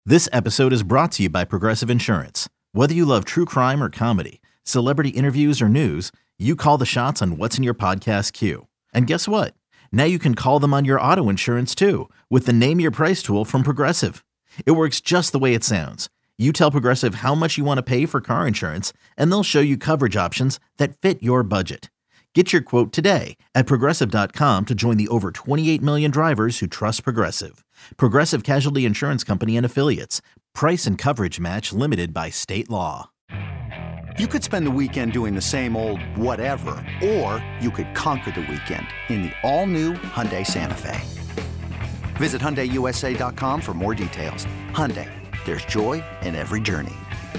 This episode is brought to you by Progressive Insurance. Whether you love true crime or comedy, celebrity interviews or news, you call the shots on what's in your podcast queue. And guess what? Now you can call them on your auto insurance too with the Name Your Price tool from Progressive. It works just the way it sounds. You tell Progressive how much you want to pay for car insurance, and they'll show you coverage options that fit your budget. Get your quote today at Progressive.com to join the over 28 million drivers who trust Progressive. Progressive Casualty Insurance Company and Affiliates. Price and coverage match limited by state law. You could spend the weekend doing the same old whatever, or you could conquer the weekend in the all-new Hyundai Santa Fe. Visit HyundaiUSA.com for more details. Hyundai, there's joy in every journey.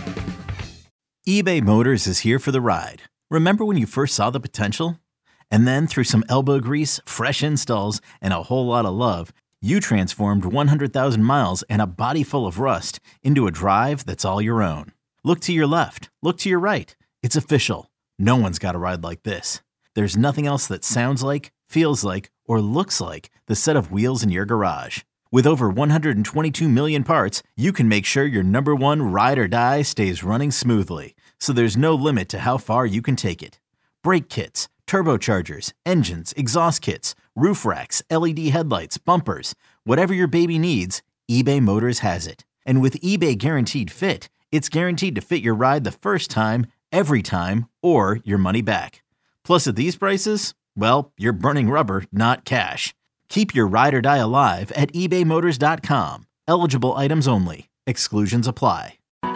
eBay Motors is here for the ride. Remember when you first saw the potential? And then through some elbow grease, fresh installs, and a whole lot of love, you transformed 100,000 miles and a body full of rust into a drive that's all your own. Look to your left. Look to your right. It's official. No one's got a ride like this. There's nothing else that sounds like, feels like, or looks like the set of wheels in your garage. With over 122 million parts, you can make sure your number one ride or die stays running smoothly. So there's no limit to how far you can take it. Brake kits, turbochargers, engines, exhaust kits, roof racks, LED headlights, bumpers, whatever your baby needs, eBay Motors has it. And with eBay Guaranteed Fit, it's guaranteed to fit your ride the first time, every time, or your money back. Plus at these prices, well, you're burning rubber, not cash. Keep your ride or die alive at ebaymotors.com. Eligible items only. Exclusions apply.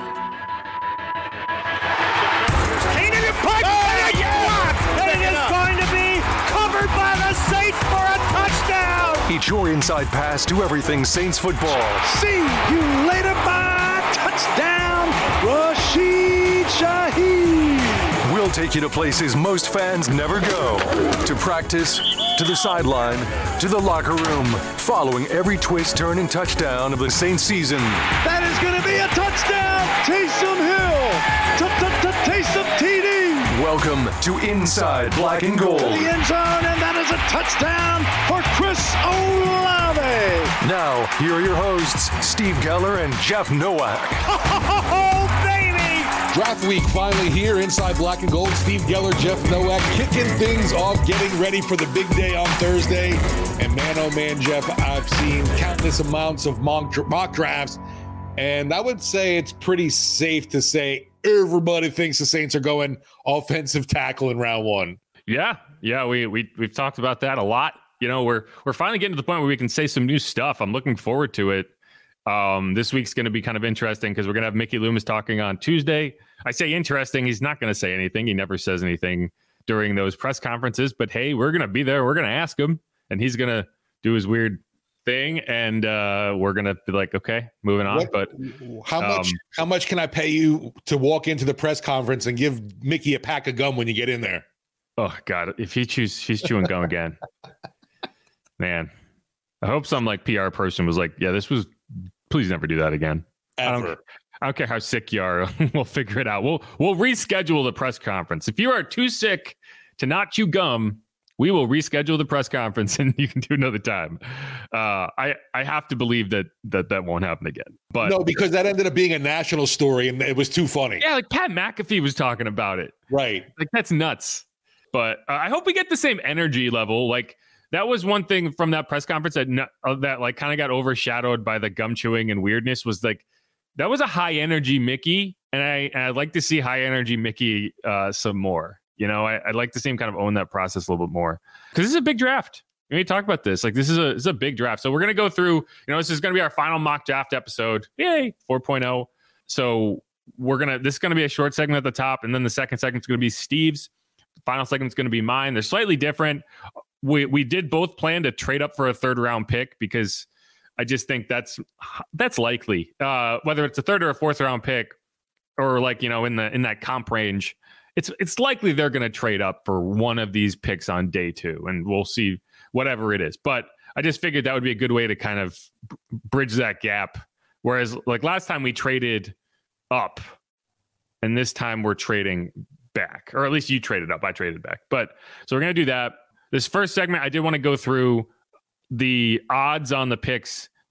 It's your inside pass to everything Saints football. See you later, bye. Touchdown, Rashid Shaheed. We'll take you to places most fans never go. To practice, to the sideline, to the locker room. Following every twist, turn, and touchdown of the Saints season. That is going to be a touchdown. Taysom Hill. Taysom TD. Welcome to Inside Black and Gold. To the end zone, and that is a touchdown for Chris Olave. Now, here are your hosts, Steve Geller and Jeff Nowak. Oh, baby! Draft week finally here, Inside Black and Gold. Steve Geller, Jeff Nowak, kicking things off, getting ready for the big day on Thursday. And man, oh man, Jeff, I've seen countless amounts of mock drafts, and I would say it's pretty safe to say everybody thinks the Saints are going offensive tackle in round one. Yeah, we've talked about that a lot. You know, we're finally getting to the point where we can say some new stuff. I'm looking forward to it. This week's going to be kind of interesting because we're going to have Mickey Loomis talking on Tuesday. I say interesting. He's not going to say anything. He never says anything during those press conferences. But hey, we're going to be there. We're going to ask him, and he's going to do his weird thing, and we're going to be like, okay, moving on. But how much can I pay you to walk into the press conference and give Mickey a pack of gum when you get in there? Oh God, if he's chewing gum again, man, I hope some like PR person was like, yeah, please never do that again. Ever. I don't care how sick you are. We'll figure it out. We'll reschedule the press conference. If you are too sick to not chew gum, we will reschedule the press conference and you can do another time. I have to believe that won't happen again. But no, because that ended up being a national story and it was too funny. Yeah, like Pat McAfee was talking about it. Right. Like that's nuts. But I hope we get the same energy level. Like that was one thing from that press conference that like kind of got overshadowed by the gum chewing and weirdness was like, that was a high energy Mickey. And I'd like to see high energy Mickey some more. You know, I'd like to see him kind of own that process a little bit more because this is a big draft. We need to talk about this. Like this is a big draft. So we're going to go through, you know, this is going to be our final mock draft episode. Yay, 4.0. So this is going to be a short segment at the top. And then the second segment is going to be Steve's. The final segment is going to be mine. They're slightly different. We did both plan to trade up for a third round pick because I just think that's likely. Whether it's a third or a fourth round pick or like, you know, in that comp range, it's likely they're going to trade up for one of these picks on day two, and we'll see whatever it is. But I just figured that would be a good way to kind of bridge that gap. Whereas like last time we traded up, and this time we're trading back, or at least you traded up. I traded back. But so we're going to do that. This first segment, I did want to go through the odds on the picks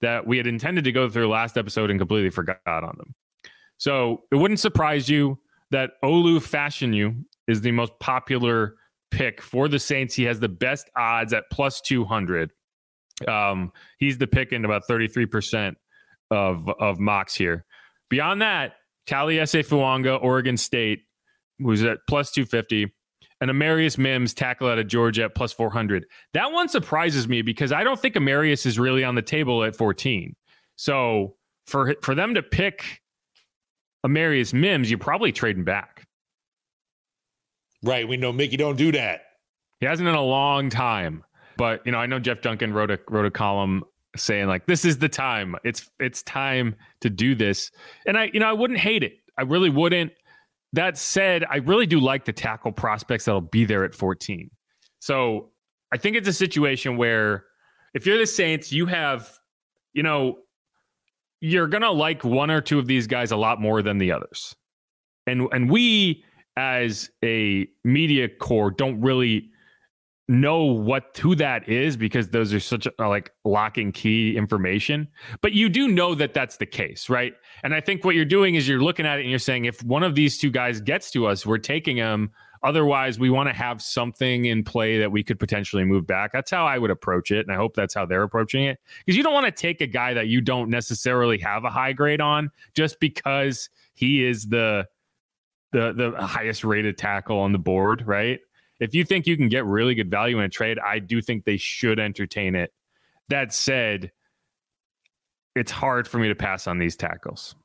that we had intended to go through last episode and completely forgot on them. So it wouldn't surprise you that Olu Fashanu is the most popular pick for the Saints. He has the best odds at plus 200. He's the pick in about 33% of mocks here. Beyond that, Taliese Fuanga, Oregon State, who's at plus 250, and Amarius Mims, tackle out of Georgia, at plus 400. That one surprises me because I don't think Amarius is really on the table at 14. So for them to pick Amarius Mims, you're probably trading back. Right. We know Mickey don't do that. He hasn't in a long time. But, I know Jeff Duncan wrote a column saying, like, this is the time. It's time to do this. And I wouldn't hate it. I really wouldn't. That said, I really do like the tackle prospects that'll be there at 14. So I think it's a situation where if you're the Saints, you have, you're going to like one or two of these guys a lot more than the others. And we, as a media corps, don't really know who that is because those are such like lock and key information, but you do know that that's the case, right? And I think what you're doing is you're looking at it and you're saying, if one of these two guys gets to us, we're taking them. Otherwise, we want to have something in play that we could potentially move back. That's how I would approach it. And I hope that's how they're approaching it, because you don't want to take a guy that you don't necessarily have a high grade on just because he is the highest rated tackle on the board, right? If you think you can get really good value in a trade, I do think they should entertain it. That said, it's hard for me to pass on these tackles.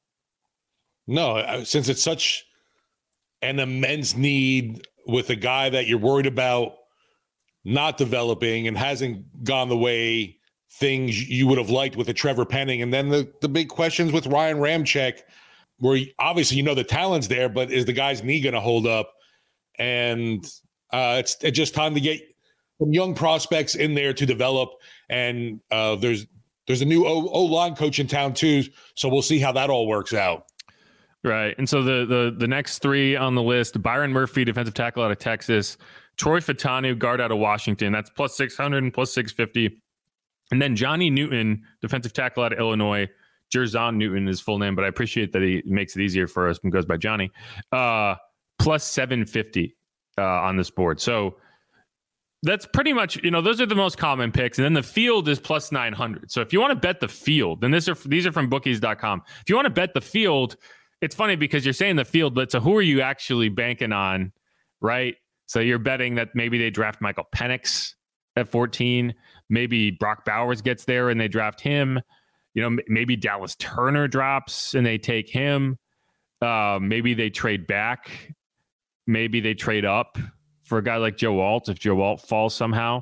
No, since it's such an immense need with a guy that you're worried about not developing and hasn't gone the way things you would have liked with a Trevor Penning. And then the big questions with Ryan Ramczyk, where obviously the talent's there, but is the guy's knee going to hold up? And it's just time to get some young prospects in there to develop. And there's a new O-line coach in town too, so we'll see how that all works out. Right. And so the next three on the list: Byron Murphy, defensive tackle out of Texas; Troy Fautanu, guard out of Washington. That's plus 600 and plus 650. And then Johnny Newton, defensive tackle out of Illinois. Jerzon Newton is full name, but I appreciate that he makes it easier for us and goes by Johnny. Plus 750 on this board. So that's pretty much, those are the most common picks. And then the field is plus 900. So if you want to bet the field, and these are from bookies.com. If you want to bet the field, it's funny because you're saying the field, but so who are you actually banking on, right? So you're betting that maybe they draft Michael Penix at 14. Maybe Brock Bowers gets there and they draft him. Maybe Dallas Turner drops and they take him. Maybe they trade back. Maybe they trade up for a guy like Joe Alt if Joe Alt falls somehow.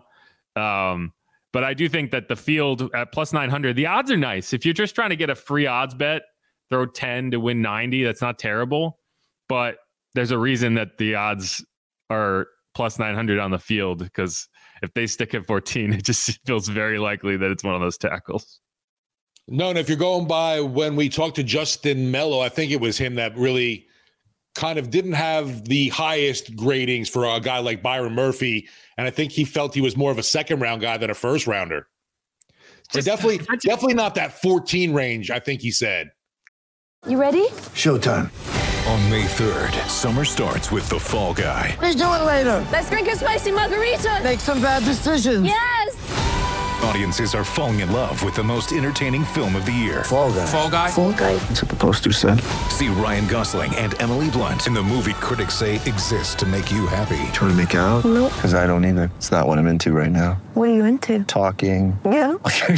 But I do think that the field at plus 900, the odds are nice. If you're just trying to get a free odds bet, throw 10 to win 90. That's not terrible. But there's a reason that the odds are plus 900 on the field, because if they stick at 14, it just feels very likely that it's one of those tackles. No, and if you're going by when we talked to Justin Mello, I think it was him that really kind of didn't have the highest gradings for a guy like Byron Murphy. And I think he felt he was more of a second round guy than a first rounder. So definitely not that 14 range, I think he said. You ready? Showtime. On May 3rd, summer starts with The Fall Guy. Let's do it later. Let's drink a spicy margarita. Make some bad decisions. Yes. Audiences are falling in love with the most entertaining film of the year. Fall Guy. Fall Guy? Fall guy. That's what the poster said. See Ryan Gosling and Emily Blunt in the movie critics say exists to make you happy. Trying to make it out? Nope. Because I don't either. It's not what I'm into right now. What are you into? Talking. Yeah.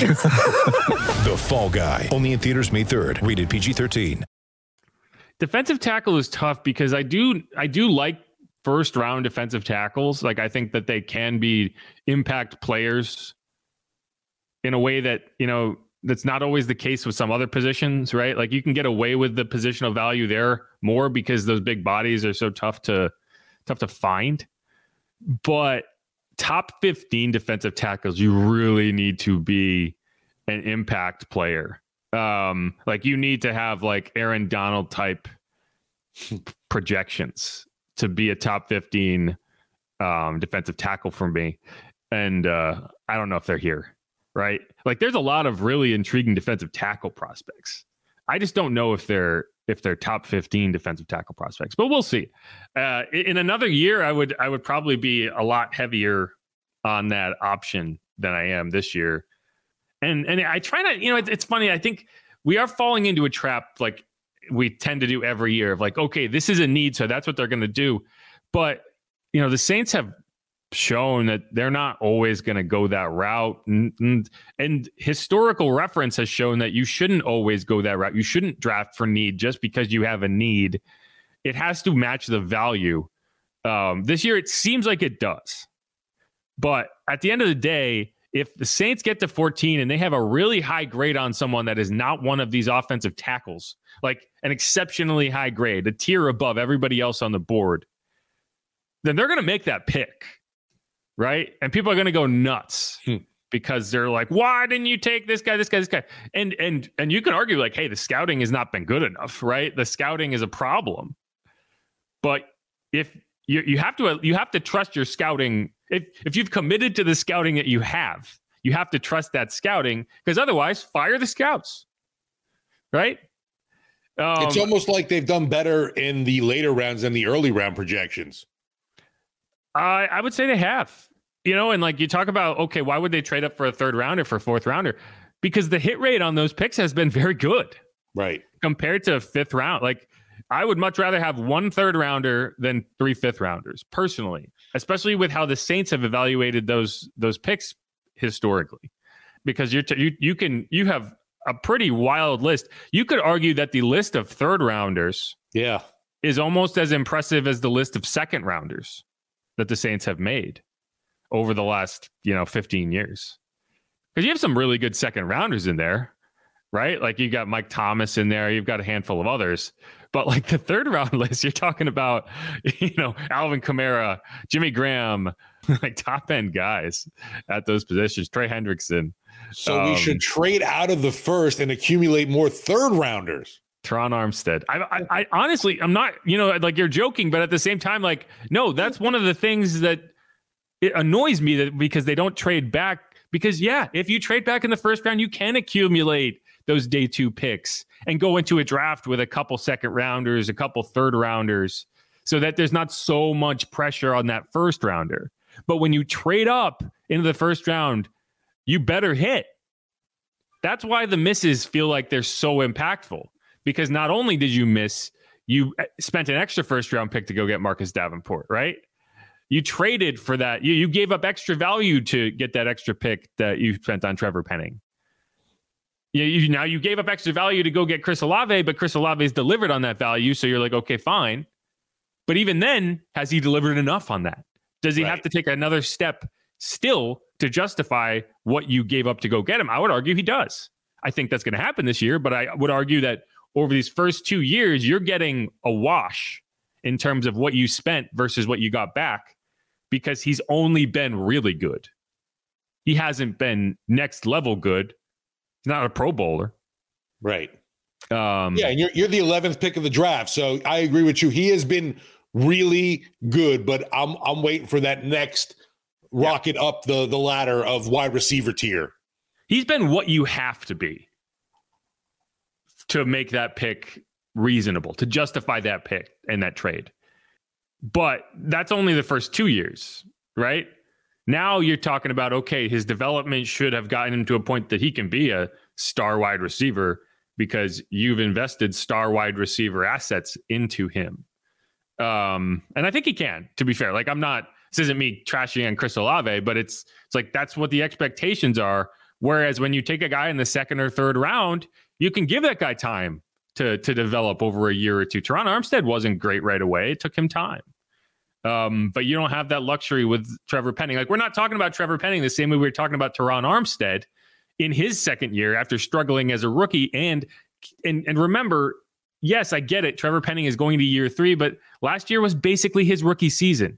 The Fall Guy. Only in theaters May 3rd. Rated PG-13. Defensive tackle is tough because I do like first round defensive tackles. Like, I think that they can be impact players in a way that, that's not always the case with some other positions, right? Like, you can get away with the positional value there more because those big bodies are so tough to find. But top 15 defensive tackles, you really need to be an impact player. Like, you need to have like Aaron Donald type projections to be a top 15 defensive tackle for me. And I don't know if they're here right? Like there's a lot of really intriguing defensive tackle prospects. I just don't know if they're top 15 defensive tackle prospects, but we'll see. In another year, I would probably be a lot heavier on that option than I am this year. And I try not, it's funny. I think we are falling into a trap like we tend to do every year of like, okay, this is a need, so that's what they're going to do. But, the Saints have shown that they're not always going to go that route. And historical reference has shown that you shouldn't always go that route. You shouldn't draft for need just because you have a need. It has to match the value. This year, it seems like it does. But at the end of the day, if the Saints get to 14 and they have a really high grade on someone that is not one of these offensive tackles, like an exceptionally high grade, a tier above everybody else on the board, then they're going to make that pick, right? And people are going to go nuts because they're like, why didn't you take this guy? And you can argue like, hey, the scouting has not been good enough, right? The scouting is a problem. But if you have to trust your scouting. If you've committed to the scouting that you have to trust that scouting, because otherwise fire the scouts, right? It's almost like they've done better in the later rounds than the early round projections. I would say they have, and like you talk about, okay, why would they trade up for a third rounder, for a fourth rounder? Because the hit rate on those picks has been very good. Right. Compared to fifth round. Like I would much rather have 1 third rounder than 3 fifth rounders personally, especially with how the Saints have evaluated those picks historically, because you have a pretty wild list. You could argue that the list of third rounders is almost as impressive as the list of second rounders that the Saints have made over the last, 15 years. Because you have some really good second rounders in there, right? Like you got Mike Thomas in there. You've got a handful of others. But like the third round list, you're talking about, Alvin Kamara, Jimmy Graham, like top end guys at those positions, Trey Hendrickson. So we should trade out of the first and accumulate more third rounders. Teron Armstead. I honestly, I'm not, like you're joking, but at the same time, like, no, that's one of the things that it annoys me that because they don't trade back. Because if you trade back in the first round, you can accumulate those day 2 picks and go into a draft with a couple second rounders, a couple third rounders, so that there's not so much pressure on that first rounder. But when you trade up into the first round, you better hit. That's why the misses feel like they're so impactful, because not only did you miss, you spent an extra first round pick to go get Marcus Davenport, right? You traded for that. You gave up extra value to get that extra pick that you spent on Trevor Penning. Now you gave up extra value to go get Chris Olave, but Chris Olave's delivered on that value. So you're like, okay, fine. But even then, has he delivered enough on that? Does he have to take another step still to justify what you gave up to go get him? I would argue he does. I think that's going to happen this year, but I would argue that over these first 2 years, you're getting a wash in terms of what you spent versus what you got back, because he's only been really good. He hasn't been next level good. He's not a Pro Bowler. Right. And you're the 11th pick of the draft. So I agree with you. He has been really good, but I'm waiting for that next rocket up the ladder of wide receiver tier. He's been what you have to be to make that pick reasonable, to justify that pick and that trade. But that's only the first 2 years, right? Now you're talking about, okay, his development should have gotten him to a point that he can be a star wide receiver because you've invested star wide receiver assets into him. And I think he can, to be fair. Like, this isn't me trashing on Chris Olave, but it's like, that's what the expectations are. Whereas when you take a guy in the second or third round, you can give that guy time to develop over a year or two. Teron Armstead wasn't great right away. It took him time. But you don't have that luxury with Trevor Penning. Like, we're not talking about Trevor Penning the same way we were talking about Teron Armstead in his second year after struggling as a rookie. And remember, yes, I get it. Trevor Penning is going to year 3, but last year was basically his rookie season.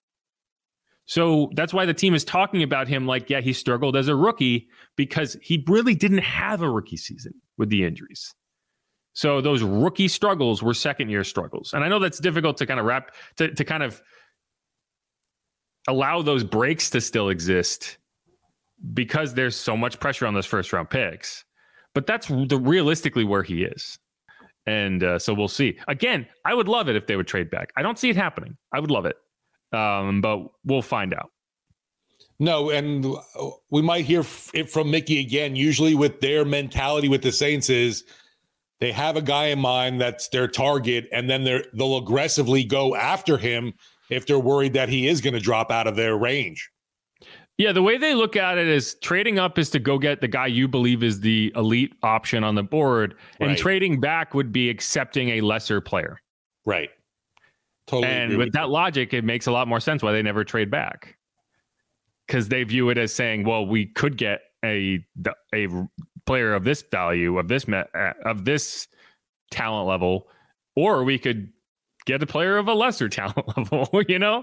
So that's why the team is talking about him like, he struggled as a rookie because he really didn't have a rookie season with the injuries. So those rookie struggles were second year struggles. And I know that's difficult to kind of to kind of allow those breaks to still exist because there's so much pressure on those first round picks. But that's realistically where he is. And so we'll see. Again, I would love it if they would trade back. I don't see it happening. I would love it. But we'll find out. No, and we might hear it from Mickey again. Usually with their mentality with the Saints is they have a guy in mind that's their target, and then they'll aggressively go after him if they're worried that he is going to drop out of their range. Yeah, the way they look at it is trading up is to go get the guy you believe is the elite option on the board, and trading back would be accepting a lesser player. Right. Totally. And with that logic, it makes a lot more sense why they never trade back. Because they view it as saying, well, we could get a player of this value, of this talent level, or we could get a player of a lesser talent level, you know?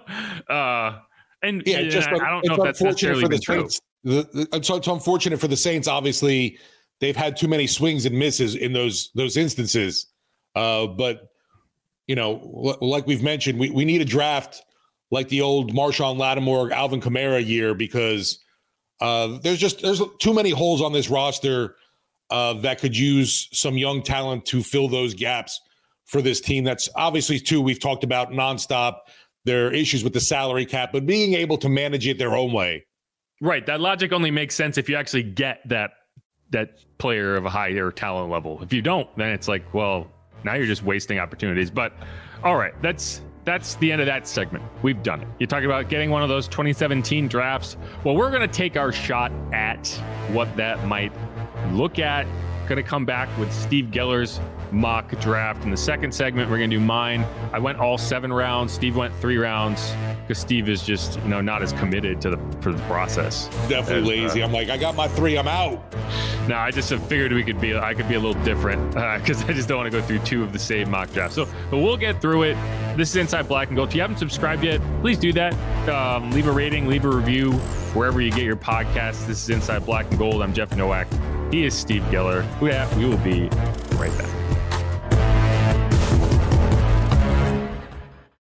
And I don't know if that's necessarily even true. It's unfortunate for the Saints. Obviously, they've had too many swings and misses in those instances. But, you know, like we've mentioned, we need a draft like the old Marshawn Lattimore, Alvin Kamara year, because there's too many holes on this roster that could use some young talent to fill those gaps for this team. That's obviously, too, we've talked about nonstop. There are issues with the salary cap, but being able to manage it their own way. Right. That logic only makes sense if you actually get that player of a higher talent level. If you don't, then it's like, well, now you're just wasting opportunities. But all right, that's the end of that segment. We've done it. You're talking about getting one of those 2017 drafts. Well, we're going to take our shot at what that might look at. Going to come back with Steve Geller's mock draft. In the second segment, we're going to do mine. I went all 7 rounds. Steve went 3 rounds because Steve is just, not as committed to the process. Definitely lazy. I'm like, I got my 3. I'm out. No, I just figured I could be a little different because I just don't want to go through 2 of the same mock drafts. But we'll get through it. This is Inside Black and Gold. If you haven't subscribed yet, please do that. Leave a rating, leave a review wherever you get your podcasts. This is Inside Black and Gold. I'm Jeff Nowak. He is Steve Geller. We will be right back.